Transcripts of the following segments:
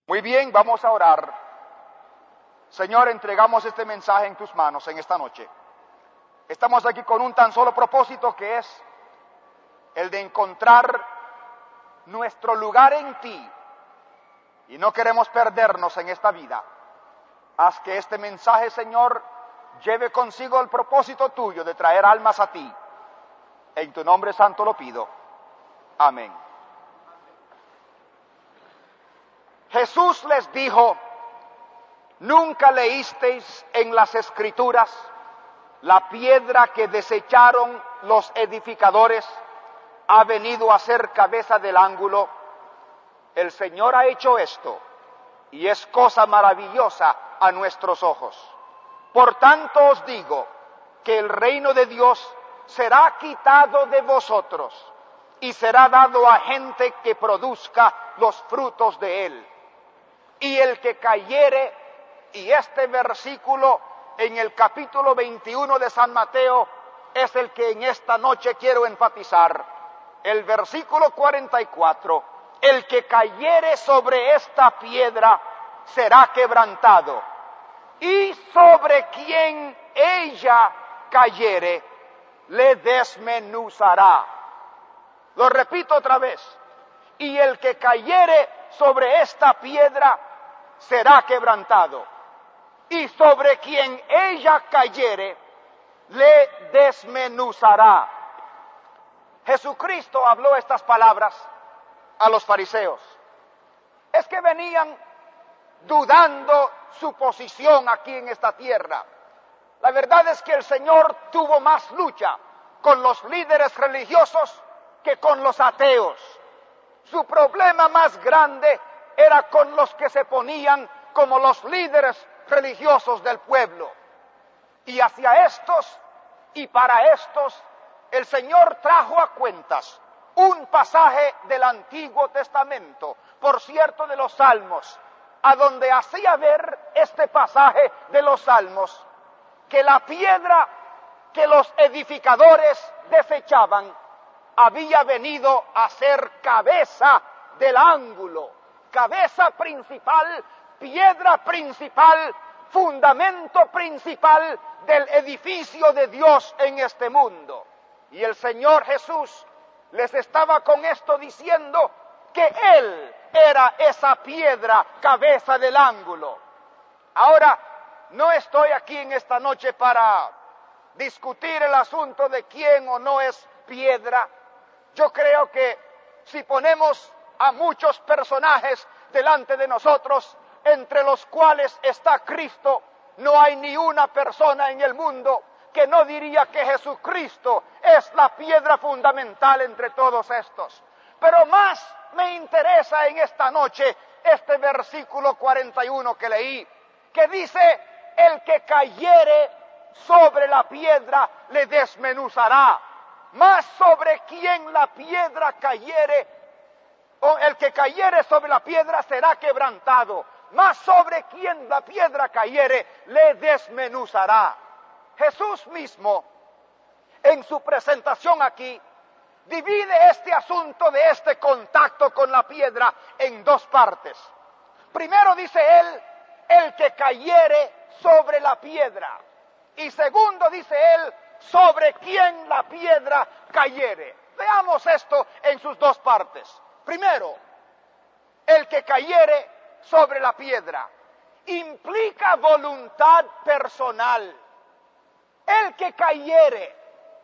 Muy bien, vamos a orar. Señor, entregamos este mensaje en tus manos en esta noche. Estamos aquí con un tan solo propósito, que es el de encontrar nuestro lugar en ti. Y no queremos perdernos en esta vida. Haz que este mensaje, Señor, lleve consigo el propósito tuyo de traer almas a ti. En tu nombre santo lo pido. Amén. Jesús les dijo: ¿nunca leísteis en las Escrituras la piedra que desecharon los edificadores ha venido a ser cabeza del ángulo? El Señor ha hecho esto, y es cosa maravillosa a nuestros ojos. Por tanto os digo que el reino de Dios será quitado de vosotros y será dado a gente que produzca los frutos de él. Y el que cayere, y este versículo en el capítulo 21 de San Mateo es el que en esta noche quiero enfatizar. El versículo 44, el que cayere sobre esta piedra será quebrantado, y sobre quien ella cayere le desmenuzará. Lo repito otra vez. Y el que cayere sobre esta piedra será quebrantado, y sobre quien ella cayere le desmenuzará. Jesucristo habló estas palabras a los fariseos. Es que venían dudando su posición aquí en esta tierra. La verdad es que el Señor tuvo más lucha con los líderes religiosos que con los ateos. Su problema más grande era con los que se ponían como los líderes religiosos del pueblo. Y hacia estos y para estos, el Señor trajo a cuentas un pasaje del Antiguo Testamento, por cierto de los Salmos, a donde hacía ver este pasaje de los Salmos, que la piedra que los edificadores desechaban había venido a ser cabeza del ángulo, cabeza principal, piedra principal, fundamento principal del edificio de Dios en este mundo. Y el Señor Jesús les estaba con esto diciendo que Él era esa piedra, cabeza del ángulo. Ahora, no estoy aquí en esta noche para discutir el asunto de quién o no es piedra. Yo creo que si ponemos a muchos personajes delante de nosotros, entre los cuales está Cristo, no hay ni una persona en el mundo que no diría que Jesucristo es la piedra fundamental entre todos estos. Pero más me interesa en esta noche este versículo 41 que leí, que dice: el que cayere sobre la piedra le desmenuzará. Mas sobre quien la piedra cayere, o el que cayere sobre la piedra será quebrantado, mas sobre quien la piedra cayere le desmenuzará. Jesús mismo, en su presentación aquí, divide este asunto de este contacto con la piedra en dos partes. Primero dice él, el que cayere sobre la piedra. Y segundo dice él, sobre quien la piedra cayere. Veamos esto en sus dos partes. Primero, el que cayere sobre la piedra implica voluntad personal. El que cayere,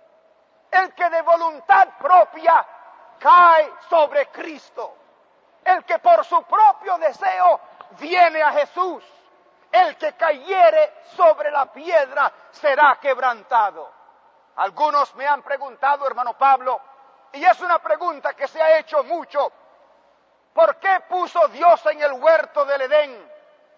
el que de voluntad propia cae sobre Cristo, el que por su propio deseo viene a Jesús, el que cayere sobre la piedra será quebrantado. Algunos me han preguntado, hermano Pablo, y es una pregunta que se ha hecho mucho: ¿por qué puso Dios en el huerto del Edén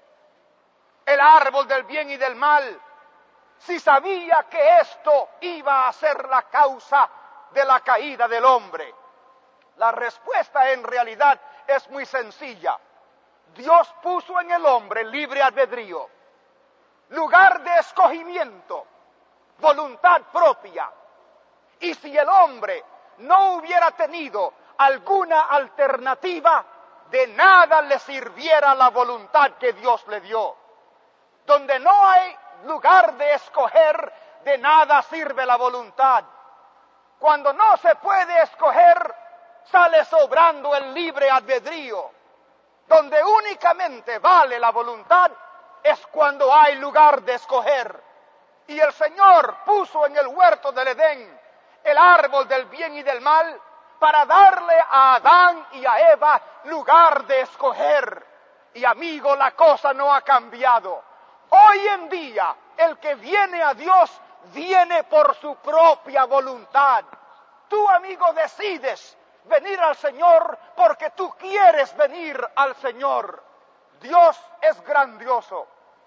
el árbol del bien y del mal, si sabía que esto iba a ser la causa de la caída del hombre? La respuesta en realidad es muy sencilla. Dios puso en el hombre libre albedrío, lugar de escogimiento, voluntad propia. Y si el hombre no hubiera tenido alguna alternativa, de nada le sirviera la voluntad que Dios le dio. Donde no hay lugar de escoger, de nada sirve la voluntad. Cuando no se puede escoger, sale sobrando el libre albedrío. Donde únicamente vale la voluntad es cuando hay lugar de escoger. Y el Señor puso en el huerto del Edén el árbol del bien y del mal para darle a Adán y a Eva lugar de escoger. Y amigo, la cosa no ha cambiado. Hoy en día, el que viene a Dios viene por su propia voluntad. Tú, amigo, decides venir al Señor porque tú quieres venir al Señor. Dios es grandioso,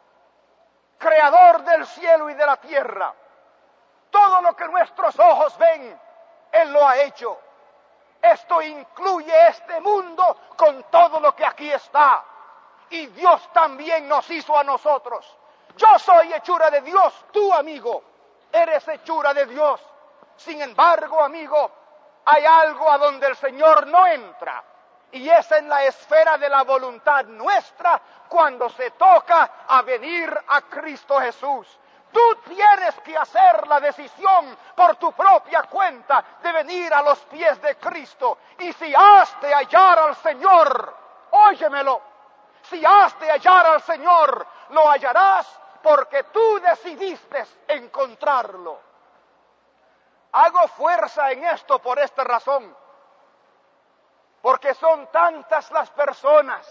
creador del cielo y de la tierra. Todo lo que nuestros ojos ven, Él lo ha hecho. Esto incluye este mundo con todo lo que aquí está. Y Dios también nos hizo a nosotros. Yo soy hechura de Dios, tú, amigo, eres hechura de Dios. Sin embargo, amigo, hay algo a donde el Señor no entra, y es en la esfera de la voluntad nuestra cuando se toca a venir a Cristo Jesús. Tú tienes que hacer la decisión por tu propia cuenta de venir a los pies de Cristo. Y si has de hallar al Señor, óyemelo, si has de hallar al Señor, lo hallarás porque tú decidiste encontrarlo. Hago fuerza en esto por esta razón, porque son tantas las personas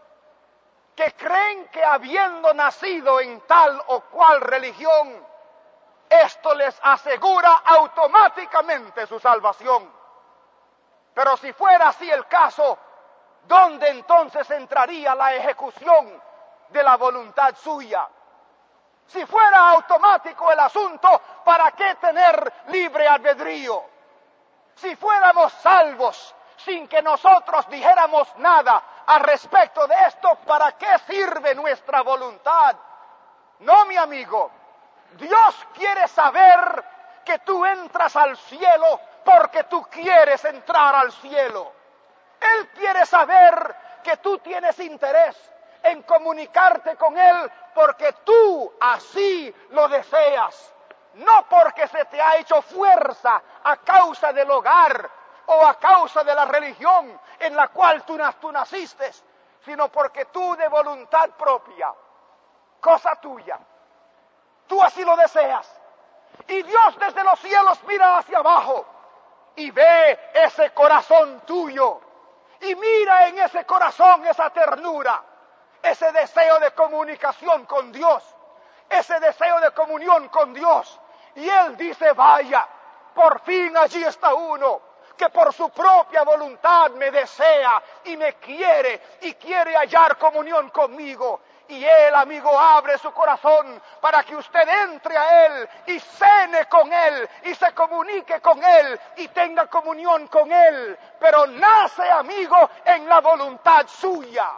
que creen que habiendo nacido en tal o cual religión, esto les asegura automáticamente su salvación. Pero si fuera así el caso, ¿dónde entonces entraría la ejecución de la voluntad suya? Si fuera automático el asunto, ¿para qué tener libre albedrío? Si fuéramos salvos sin que nosotros dijéramos nada al respecto de esto, ¿para qué sirve nuestra voluntad? No, mi amigo, Dios quiere saber que tú entras al cielo porque tú quieres entrar al cielo. Él quiere saber que tú tienes interés en comunicarte con Él porque tú así lo deseas, no porque se te ha hecho fuerza a causa del hogar o a causa de la religión en la cual tú naciste, sino porque tú de voluntad propia, cosa tuya, tú así lo deseas. Y Dios desde los cielos mira hacia abajo y ve ese corazón tuyo, y mira en ese corazón esa ternura, ese deseo de comunicación con Dios, ese deseo de comunión con Dios. Y Él dice, vaya, por fin allí está uno que por su propia voluntad me desea y me quiere y quiere hallar comunión conmigo. Y Él, amigo, abre su corazón para que usted entre a Él y cene con Él y se comunique con Él y tenga comunión con Él. Pero nace, amigo, en la voluntad suya.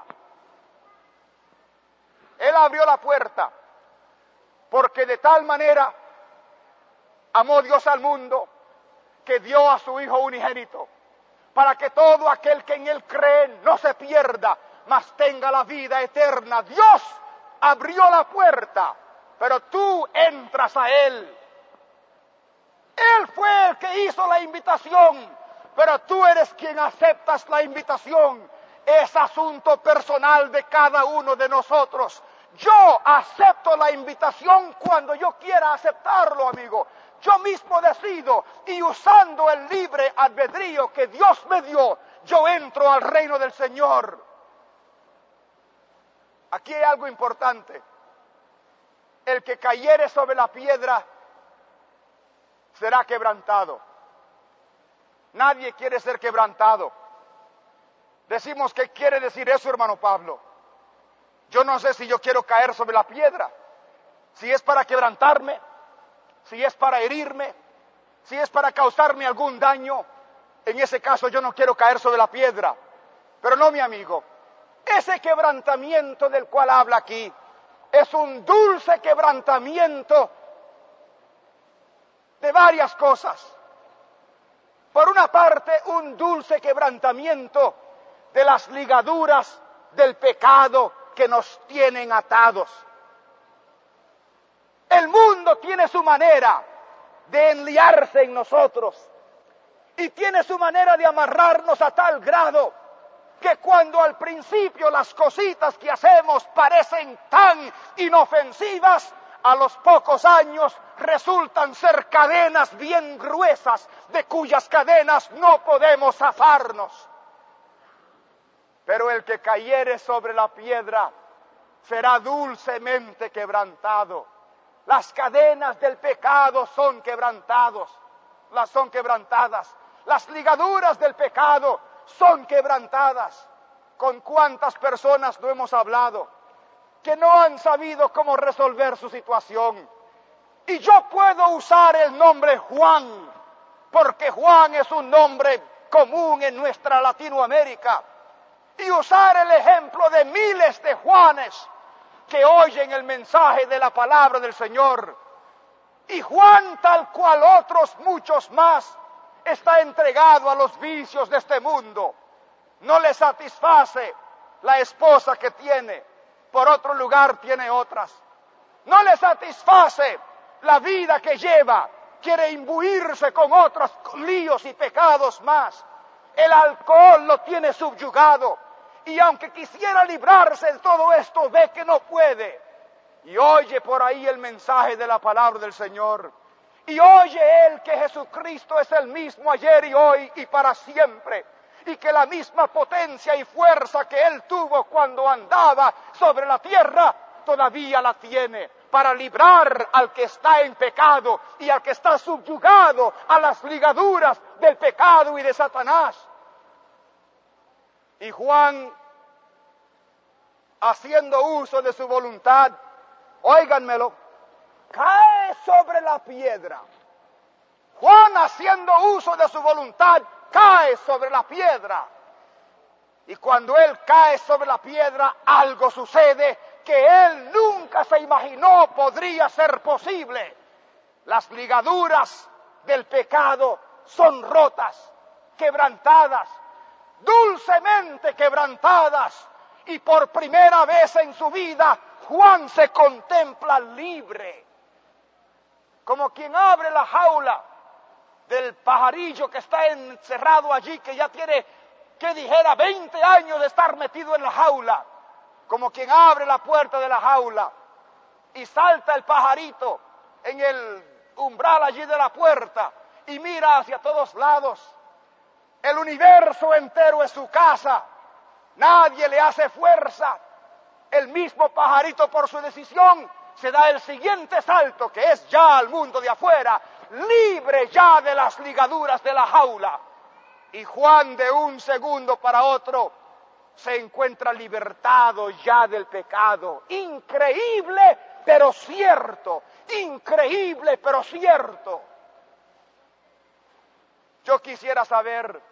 Él abrió la puerta porque de tal manera amó Dios al mundo que dio a su Hijo unigénito para que todo aquel que en Él cree no se pierda, mas tenga la vida eterna. Dios abrió la puerta, pero tú entras a Él. Él fue el que hizo la invitación, pero tú eres quien aceptas la invitación. Es asunto personal de cada uno de nosotros. Yo acepto la invitación cuando yo quiera aceptarlo, amigo. Yo mismo decido, y usando el libre albedrío que Dios me dio, yo entro al reino del Señor. Aquí hay algo importante. El que cayere sobre la piedra será quebrantado. Nadie quiere ser quebrantado. Decimos, ¿qué quiere decir eso, hermano Pablo? Yo no sé si yo quiero caer sobre la piedra, si es para quebrantarme, si es para herirme, si es para causarme algún daño. En ese caso yo no quiero caer sobre la piedra. Pero no, mi amigo, ese quebrantamiento del cual habla aquí es un dulce quebrantamiento de varias cosas. Por una parte, un dulce quebrantamiento de las ligaduras del pecado que nos tienen atados. El mundo tiene su manera de enliarse en nosotros y tiene su manera de amarrarnos a tal grado que cuando al principio las cositas que hacemos parecen tan inofensivas, a los pocos años resultan ser cadenas bien gruesas, de cuyas cadenas no podemos zafarnos. Pero el que cayere sobre la piedra será dulcemente quebrantado. Las cadenas del pecado son quebrantadas. Las ligaduras del pecado son quebrantadas. ¿Con cuántas personas no hemos hablado que no han sabido cómo resolver su situación? Y yo puedo usar el nombre Juan, porque Juan es un nombre común en nuestra Latinoamérica, y usar el ejemplo de miles de Juanes que oyen el mensaje de la palabra del Señor. Y Juan, tal cual otros muchos más, está entregado a los vicios de este mundo. No le satisface la esposa que tiene, por otro lugar tiene otras. No le satisface la vida que lleva, quiere imbuirse con otros líos y pecados más. El alcohol lo tiene subyugado y aunque quisiera librarse de todo esto, ve que no puede. Y oye por ahí el mensaje de la palabra del Señor. Y oye él que Jesucristo es el mismo ayer y hoy y para siempre. Y que la misma potencia y fuerza que él tuvo cuando andaba sobre la tierra, todavía la tiene para librar al que está en pecado y al que está subyugado a las ligaduras del pecado y de Satanás. Y Juan, haciendo uso de su voluntad, óiganmelo, cae sobre la piedra. Juan, haciendo uso de su voluntad, cae sobre la piedra. Y cuando él cae sobre la piedra, algo sucede que él nunca se imaginó podría ser posible. Las ligaduras del pecado son rotas, quebrantadas, dulcemente quebrantadas. Y por primera vez en su vida, Juan se contempla libre. Como quien abre la jaula del pajarillo que está encerrado allí, que ya tiene, que dijera, 20 años de estar metido en la jaula. Como quien abre la puerta de la jaula y salta el pajarito en el umbral allí de la puerta y mira hacia todos lados. El universo entero es su casa. Nadie le hace fuerza. El mismo pajarito, por su decisión, se da el siguiente salto, que es ya al mundo de afuera, libre ya de las ligaduras de la jaula. Y Juan, de un segundo para otro, se encuentra libertado ya del pecado. Increíble, pero cierto. Increíble, pero cierto. Yo quisiera saber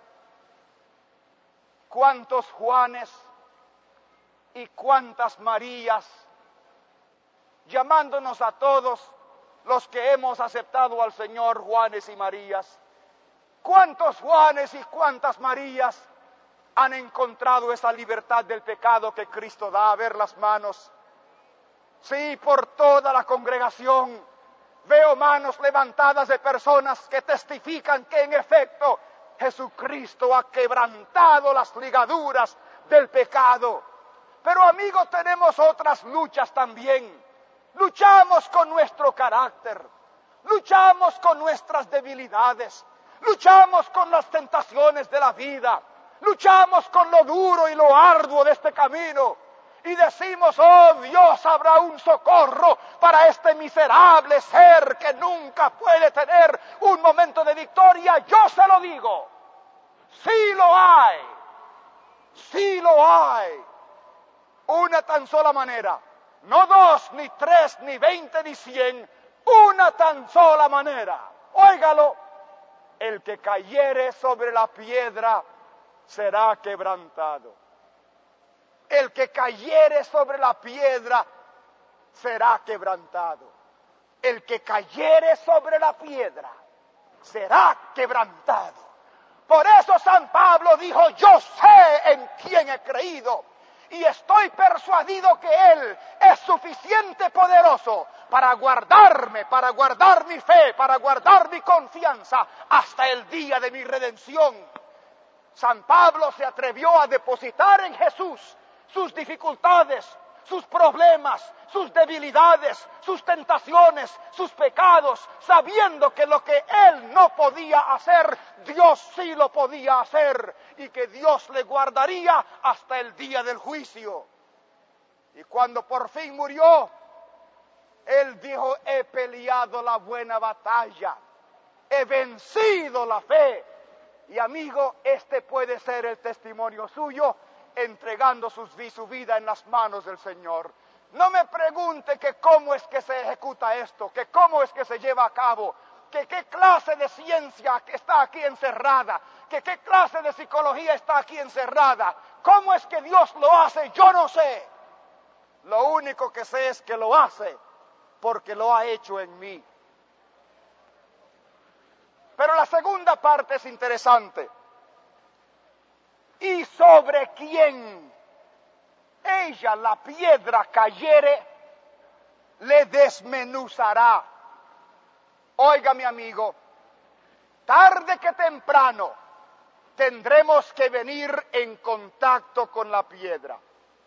cuántos Juanes y cuántas Marías, llamándonos a todos los que hemos aceptado al Señor, Juanes y Marías, cuántos Juanes y cuántas Marías han encontrado esa libertad del pecado que Cristo da. A ver las manos. Sí, por toda la congregación veo manos levantadas de personas que testifican que en efecto Jesucristo ha quebrantado las ligaduras del pecado. Pero amigos, tenemos otras luchas también. Luchamos con nuestro carácter, luchamos con nuestras debilidades, luchamos con las tentaciones de la vida, luchamos con lo duro y lo arduo de este camino y decimos: oh Dios, habrá un socorro para este miserable ser que nunca puede tener un momento de victoria. Yo se lo digo, sí lo hay, sí lo hay. Una tan sola manera, no 2, ni 3, ni 20, ni 100, una tan sola manera. Óigalo: el que cayere sobre la piedra será quebrantado. El que cayere sobre la piedra será quebrantado. El que cayere sobre la piedra será quebrantado. Por eso San Pablo dijo, yo sé en quién he creído y estoy persuadido que Él es suficiente poderoso para guardarme, para guardar mi fe, para guardar mi confianza hasta el día de mi redención. San Pablo se atrevió a depositar en Jesús sus dificultades, sus problemas, sus debilidades, sus tentaciones, sus pecados, sabiendo que lo que él no podía hacer, Dios sí lo podía hacer y que Dios le guardaría hasta el día del juicio. Y cuando por fin murió, él dijo, he peleado la buena batalla, he vencido la fe. Y amigo, este puede ser el testimonio suyo, entregando su vida en las manos del Señor. No me pregunte que cómo es que se ejecuta esto, que cómo es que se lleva a cabo, que qué clase de ciencia está aquí encerrada, que qué clase de psicología está aquí encerrada, cómo es que Dios lo hace, yo no sé. Lo único que sé es que lo hace porque lo ha hecho en mí. Pero la segunda parte es interesante. Y sobre quien ella, la piedra, cayere, le desmenuzará. Oiga, mi amigo, tarde que temprano tendremos que venir en contacto con la piedra.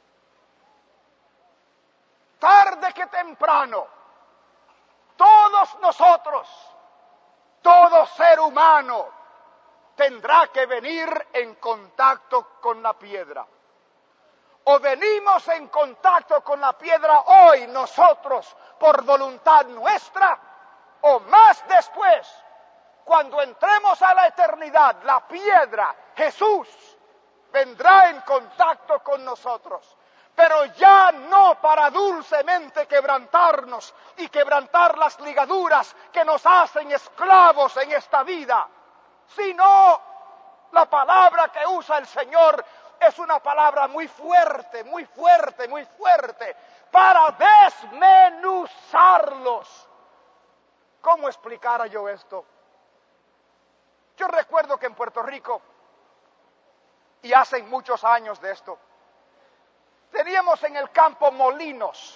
Tarde que temprano, todos nosotros, todo ser humano, tendrá que venir en contacto con la piedra. O venimos en contacto con la piedra hoy nosotros por voluntad nuestra, o más después, cuando entremos a la eternidad, la piedra, Jesús, vendrá en contacto con nosotros. Pero ya no para dulcemente quebrantarnos y quebrantar las ligaduras que nos hacen esclavos en esta vida, sino la palabra que usa el Señor es una palabra muy fuerte, muy fuerte, muy fuerte, para desmenuzarlos. ¿Cómo explicara yo esto? Yo recuerdo que en Puerto Rico, y hace muchos años de esto, teníamos en el campo molinos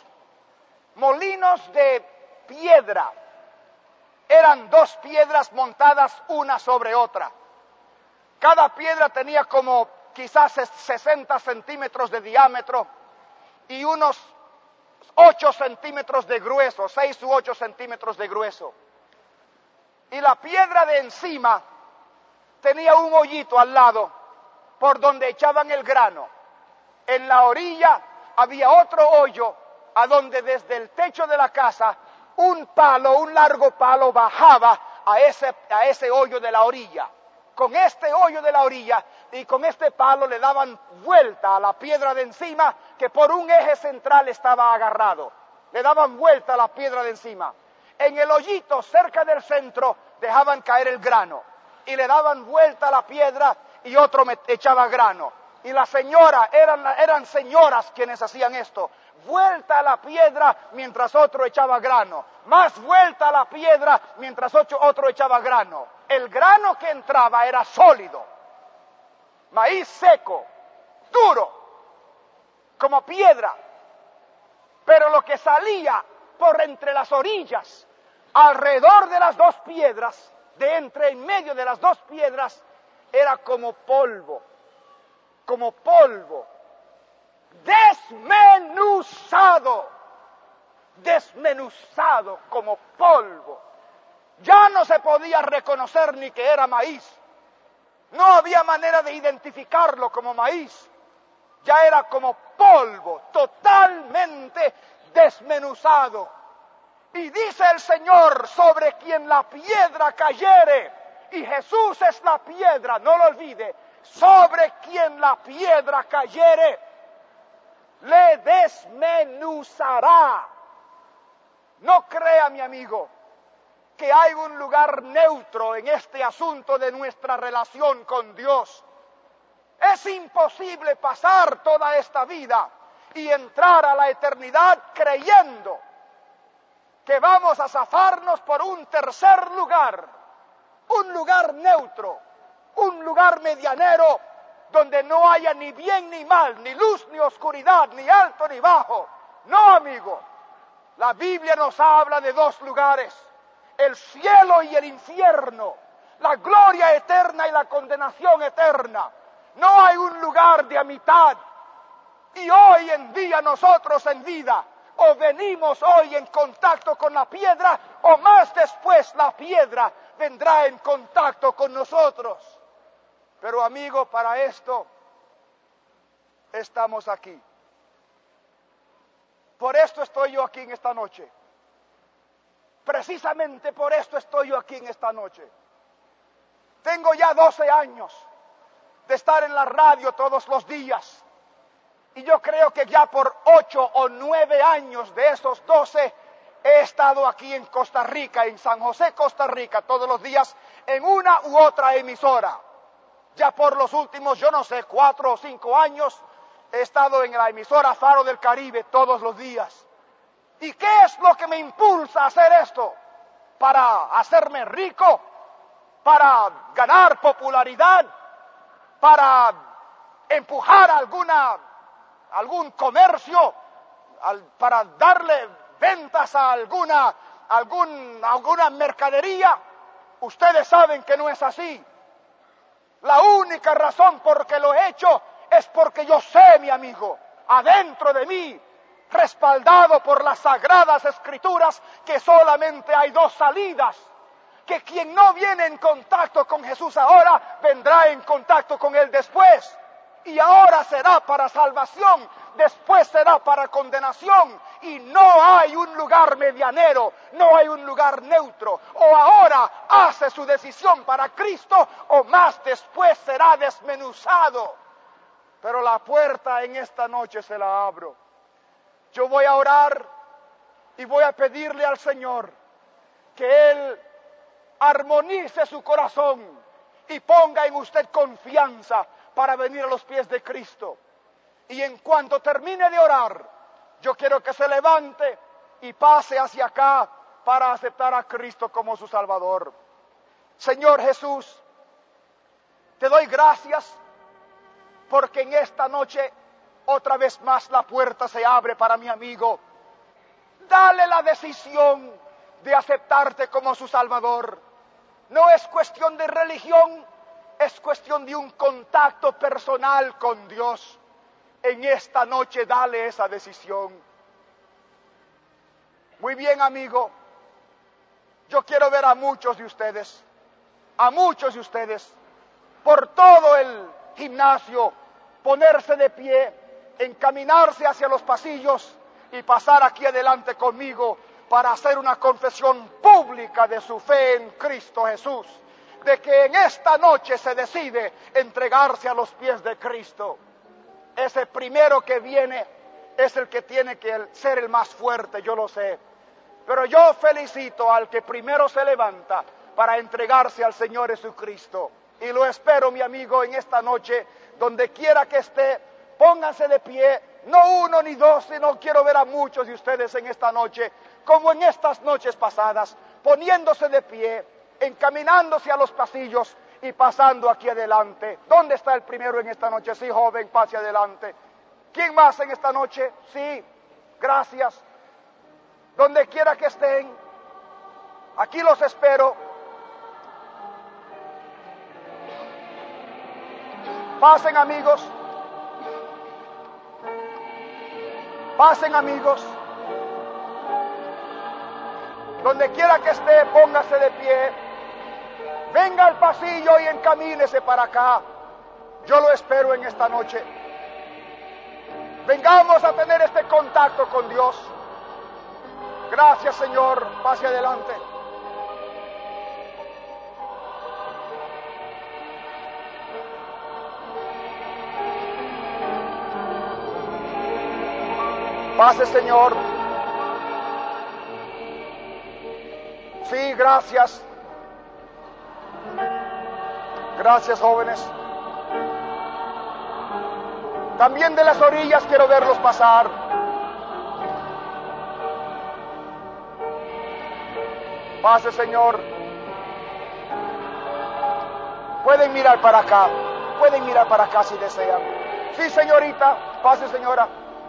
de piedra. Eran dos piedras montadas una sobre otra. Cada piedra tenía como quizás 60 centímetros de diámetro y unos 8 centímetros de grueso, 6 u 8 centímetros de grueso. Y la piedra de encima tenía un hoyito al lado por donde echaban el grano. En la orilla había otro hoyo a donde desde el techo de la casa un largo palo bajaba a ese hoyo de la orilla. Con este hoyo de la orilla y con este palo le daban vuelta a la piedra de encima que por un eje central estaba agarrado. Le daban vuelta a la piedra de encima. En el hoyito cerca del centro dejaban caer el grano y le daban vuelta a la piedra y otro echaba grano. Y la señora, eran señoras quienes hacían esto. Vuelta a la piedra mientras otro echaba grano. Más vuelta a la piedra mientras otro echaba grano. El grano que entraba era sólido. Maíz seco, duro, como piedra. Pero lo que salía por entre las orillas, alrededor de las dos piedras, en medio de las dos piedras, era como polvo. Como polvo, desmenuzado como polvo. Ya no se podía reconocer ni que era maíz. No había manera de identificarlo como maíz. Ya era como polvo, totalmente desmenuzado. Y dice el Señor, sobre quien la piedra cayere, y Jesús es la piedra, no lo olvide, sobre quien la piedra cayere, le desmenuzará. No crea, mi amigo, que hay un lugar neutro en este asunto de nuestra relación con Dios. Es imposible pasar toda esta vida y entrar a la eternidad creyendo que vamos a zafarnos por un tercer lugar, un lugar neutro, un lugar medianero donde no haya ni bien ni mal, ni luz ni oscuridad, ni alto ni bajo. No, amigo. La Biblia nos habla de dos lugares: el cielo y el infierno, la gloria eterna y la condenación eterna. No hay un lugar de a mitad. Y hoy en día nosotros en vida, o venimos hoy en contacto con la piedra, o más después la piedra vendrá en contacto con nosotros. Pero amigo, para esto estamos aquí. Por esto estoy yo aquí en esta noche. Precisamente por esto estoy yo aquí en esta noche. Tengo ya 12 años de estar en la radio todos los días. Y yo creo que ya por 8 o 9 años de esos 12 he estado aquí en Costa Rica, en San José, Costa Rica, todos los días en una u otra emisora. Ya por los últimos, yo no sé, 4 o 5 años he estado en la emisora Faro del Caribe todos los días. ¿Y qué es lo que me impulsa a hacer esto? ¿Para hacerme rico? ¿Para ganar popularidad? ¿Para empujar algún comercio? ¿Para darle ventas a alguna mercadería? Ustedes saben que no es así. La única razón por que lo he hecho es porque yo sé, mi amigo, adentro de mí, respaldado por las sagradas escrituras, que solamente hay dos salidas. Que quien no viene en contacto con Jesús ahora, vendrá en contacto con Él después. Y ahora será para salvación, después será para condenación. Y no hay un lugar medianero, no hay un lugar neutro. O ahora hace su decisión para Cristo, o más después será desmenuzado. Pero la puerta en esta noche se la abro. Yo voy a orar y voy a pedirle al Señor que Él armonice su corazón y ponga en usted confianza para venir a los pies de Cristo. Y en cuanto termine de orar, yo quiero que se levante y pase hacia acá para aceptar a Cristo como su Salvador. Señor Jesús, te doy gracias porque en esta noche otra vez más la puerta se abre para mi amigo. Dale la decisión de aceptarte como su Salvador. No es cuestión de religión, es cuestión de un contacto personal con Dios. En esta noche dale esa decisión. Muy bien, amigo. Yo quiero ver a muchos de ustedes, por todo el gimnasio, ponerse de pie, encaminarse hacia los pasillos y pasar aquí adelante conmigo para hacer una confesión pública de su fe en Cristo Jesús, de que en esta noche se decide entregarse a los pies de Cristo. Ese primero que viene es el que tiene que ser el más fuerte, yo lo sé. Pero yo felicito al que primero se levanta para entregarse al Señor Jesucristo. Y lo espero, mi amigo, en esta noche, donde quiera que esté, pónganse de pie, no uno ni dos, sino quiero ver a muchos de ustedes en esta noche, como en estas noches pasadas, poniéndose de pie, encaminándose a los pasillos y pasando aquí adelante. ¿Dónde está el primero en esta noche? Sí, joven, pase adelante. ¿Quién más en esta noche? Sí, gracias. Donde quiera que estén, aquí los espero. Pasen, amigos. Pasen, amigos. Donde quiera que esté, póngase de pie. Venga al pasillo y encamínese para acá. Yo lo espero en esta noche. Vengamos a tener este contacto con Dios. Gracias, Señor. Pase adelante. Pase, Señor. Sí, gracias. Gracias, jóvenes. También de las orillas quiero verlos pasar. Pase, Señor. Pueden mirar para acá. Pueden mirar para acá si desean. Sí, señorita. Pase, señora.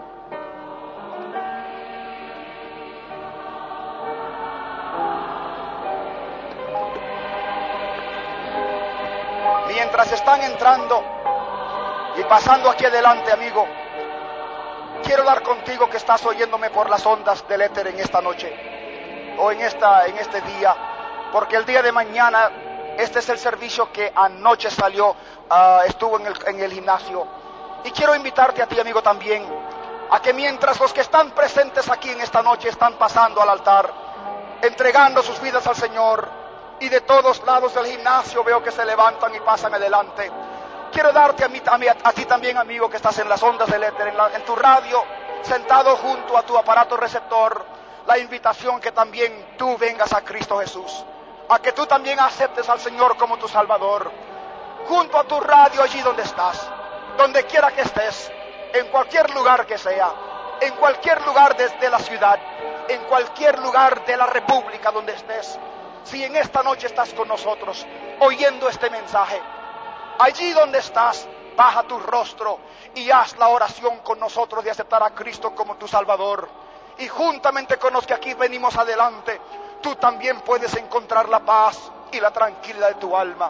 Mientras están entrando y pasando aquí adelante, amigo, quiero hablar contigo que estás oyéndome por las ondas del éter en esta noche o en este día, porque el día de mañana este es el servicio que anoche salió, estuvo en el gimnasio. Y quiero invitarte a ti, amigo, también, a que mientras los que están presentes aquí en esta noche están pasando al altar, entregando sus vidas al Señor, y de todos lados del gimnasio veo que se levantan y pasan adelante, quiero darte a ti también, amigo, que estás en las ondas del éter, en tu radio, sentado junto a tu aparato receptor, la invitación que también tú vengas a Cristo Jesús, a que tú también aceptes al Señor como tu Salvador, junto a tu radio allí donde estás, donde quiera que estés, en cualquier lugar que sea, en cualquier lugar desde la ciudad, en cualquier lugar de la república donde estés. Si en esta noche estás con nosotros, oyendo este mensaje, allí donde estás, baja tu rostro y haz la oración con nosotros de aceptar a Cristo como tu Salvador. Y juntamente con los que aquí venimos adelante, tú también puedes encontrar la paz y la tranquilidad de tu alma.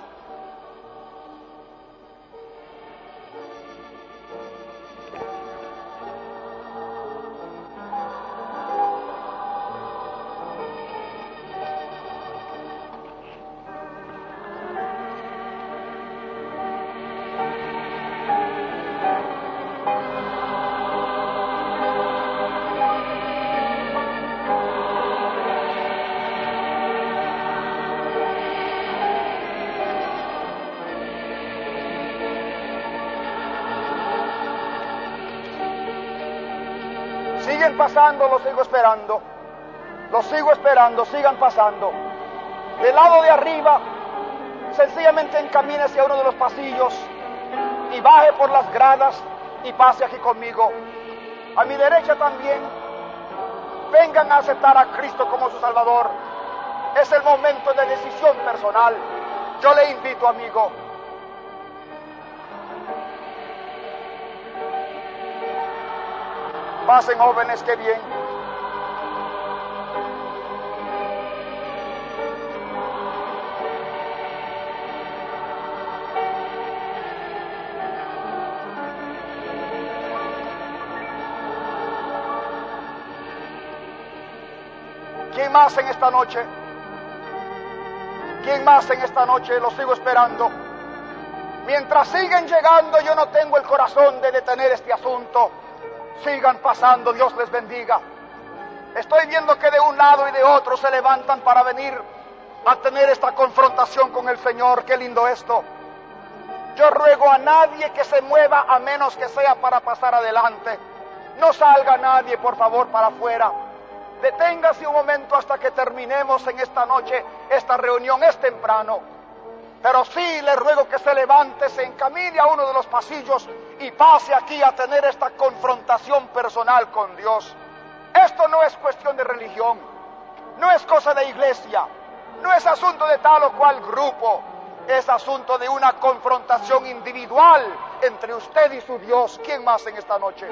Siguen pasando, los sigo esperando, sigan pasando. Del lado de arriba, sencillamente encamine hacia uno de los pasillos y baje por las gradas y pase aquí conmigo. A mi derecha también, vengan a aceptar a Cristo como su Salvador. Es el momento de decisión personal. Yo le invito, amigo. Pasen, jóvenes, qué bien. ¿Quién más en esta noche? ¿Quién más en esta noche? Los sigo esperando. Mientras siguen llegando, yo no tengo el corazón de detener este asunto. Sigan pasando, Dios les bendiga. Estoy viendo que de un lado y de otro se levantan para venir a tener esta confrontación con el Señor. Qué lindo esto. Yo ruego a nadie que se mueva a menos que sea para pasar adelante. No salga nadie, por favor, para afuera. Deténgase un momento hasta que terminemos en esta noche. Esta reunión es temprano. Pero sí le ruego que se levante, se encamine a uno de los pasillos y pase aquí a tener esta confrontación personal con Dios. Esto no es cuestión de religión, no es cosa de iglesia, no es asunto de tal o cual grupo, es asunto de una confrontación individual entre usted y su Dios. ¿Quién más en esta noche?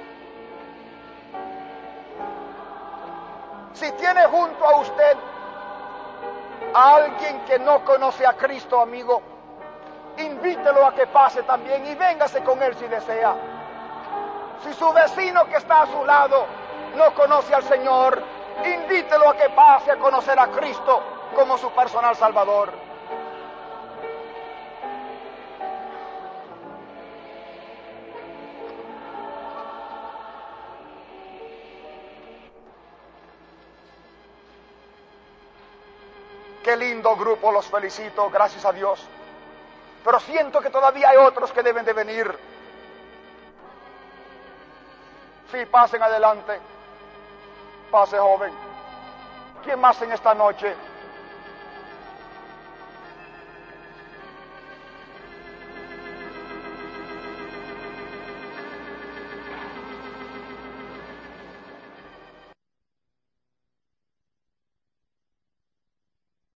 Si tiene junto a usted a alguien que no conoce a Cristo, amigo, invítelo a que pase también y véngase con él si desea. Si su vecino que está a su lado no conoce al Señor, invítelo a que pase a conocer a Cristo como su personal Salvador. Qué lindo grupo, los felicito, gracias a Dios. Pero siento que todavía hay otros que deben de venir. Sí, pasen adelante. Pase, joven. ¿Quién más en esta noche?